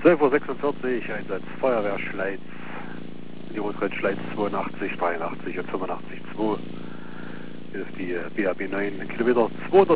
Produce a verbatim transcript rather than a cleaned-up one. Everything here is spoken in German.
zwölf Uhr sechsundvierzig, Einsatz Feuerwehr Schleiz, die Rotred Schleiz zweiundachtzig, dreiundachtzig und fünfundachtzig Komma zwei. Hier ist die B A B neun, Kilometer zwei.